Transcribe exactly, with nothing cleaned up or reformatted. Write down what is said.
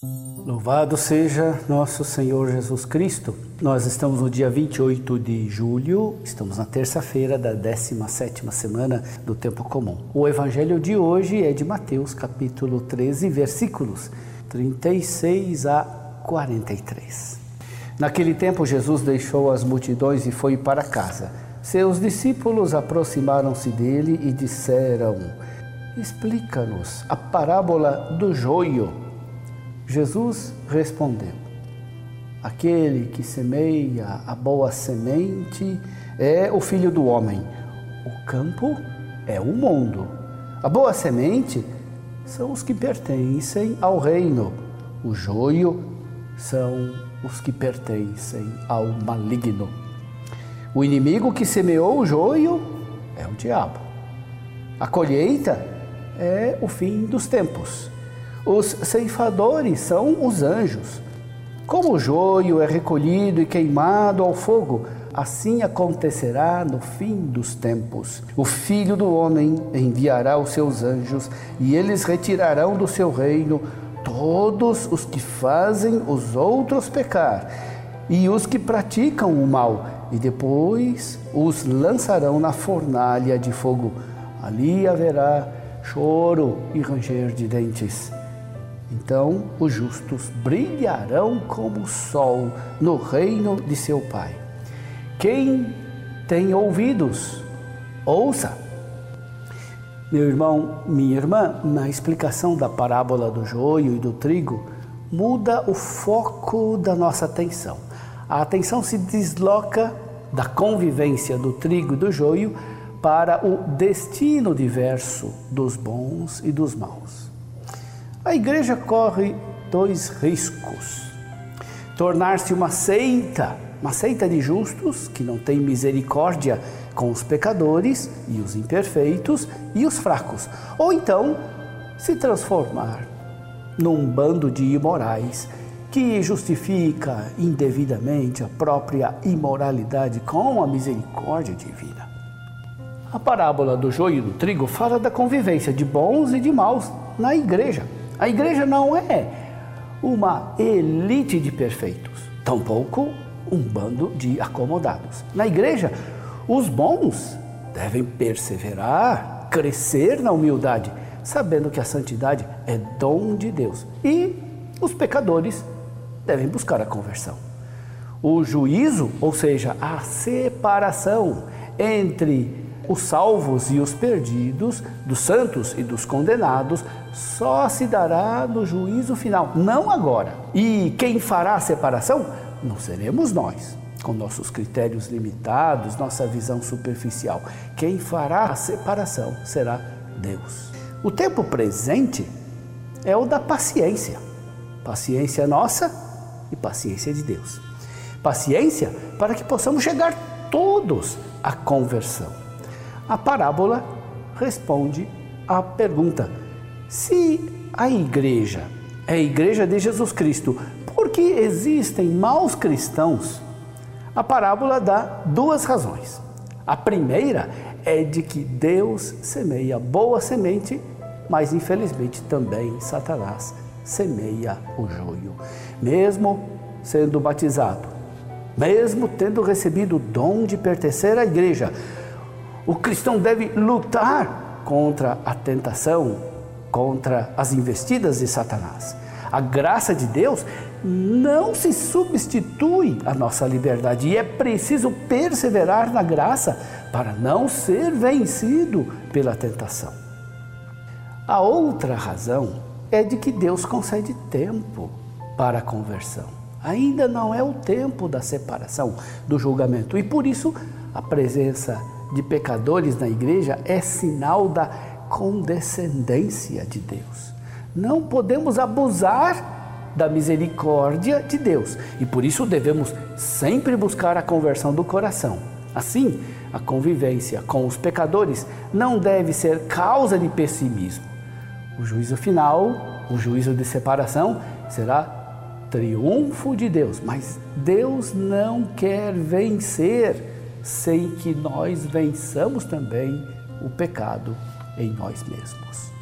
Louvado seja nosso Senhor Jesus Cristo. Nós estamos no dia vinte e oito de julho, estamos na terça-feira da décima sétima semana do Tempo Comum. O evangelho de hoje é de Mateus, capítulo treze, versículos trinta e seis a quarenta e três. Naquele tempo, Jesus deixou as multidões e foi para casa. Seus discípulos aproximaram-se dele e disseram: explica-nos a parábola do joio. Jesus respondeu: aquele que semeia a boa semente é o Filho do Homem. O campo é o mundo. A boa semente são os que pertencem ao reino. O joio são os que pertencem ao maligno. O inimigo que semeou o joio é o diabo. A colheita é o fim dos tempos. Os ceifadores são os anjos. Como o joio é recolhido e queimado ao fogo, assim acontecerá no fim dos tempos. O Filho do Homem enviará os seus anjos e eles retirarão do seu reino todos os que fazem os outros pecar e os que praticam o mal, e depois os lançarão na fornalha de fogo. Ali haverá choro e ranger de dentes. Então os justos brilharão como o sol no reino de seu Pai. Quem tem ouvidos, ouça. Meu irmão, minha irmã, na explicação da parábola do joio e do trigo, muda o foco da nossa atenção. A atenção se desloca da convivência do trigo e do joio para o destino diverso dos bons e dos maus. A igreja corre dois riscos: tornar-se uma seita, uma seita de justos que não tem misericórdia com os pecadores e os imperfeitos e os fracos, ou então se transformar num bando de imorais que justifica indevidamente a própria imoralidade com a misericórdia divina. A parábola do joio e do trigo fala da convivência de bons e de maus na igreja. A igreja não é uma elite de perfeitos, tampouco um bando de acomodados. Na igreja, os bons devem perseverar, crescer na humildade, sabendo que a santidade é dom de Deus. E os pecadores devem buscar a conversão. O juízo, ou seja, a separação entre os salvos e os perdidos, dos santos e dos condenados, só se dará no juízo final, não agora. E quem fará a separação não seremos nós, com nossos critérios limitados, nossa visão superficial. Quem fará a separação será Deus. O tempo presente é o da paciência. Paciência nossa e paciência de Deus. Paciência para que possamos chegar todos à conversão. A parábola responde à pergunta: se a igreja é a igreja de Jesus Cristo, por que existem maus cristãos? A parábola dá duas razões. A primeira é de que Deus semeia boa semente, mas infelizmente também Satanás semeia o joio. Mesmo sendo batizado, mesmo tendo recebido o dom de pertencer à igreja, o cristão deve lutar contra a tentação, contra as investidas de Satanás. A graça de Deus não se substitui à nossa liberdade e é preciso perseverar na graça para não ser vencido pela tentação. A outra razão é de que Deus concede tempo para a conversão. Ainda não é o tempo da separação, do julgamento, e por isso a presença de pecadores na igreja é sinal da condescendência de Deus. Não podemos abusar da misericórdia de Deus e por isso devemos sempre buscar a conversão do coração. Assim, a convivência com os pecadores não deve ser causa de pessimismo. O juízo final, o juízo de separação, será triunfo de Deus, mas Deus não quer vencer sem que nós vençamos também o pecado em nós mesmos.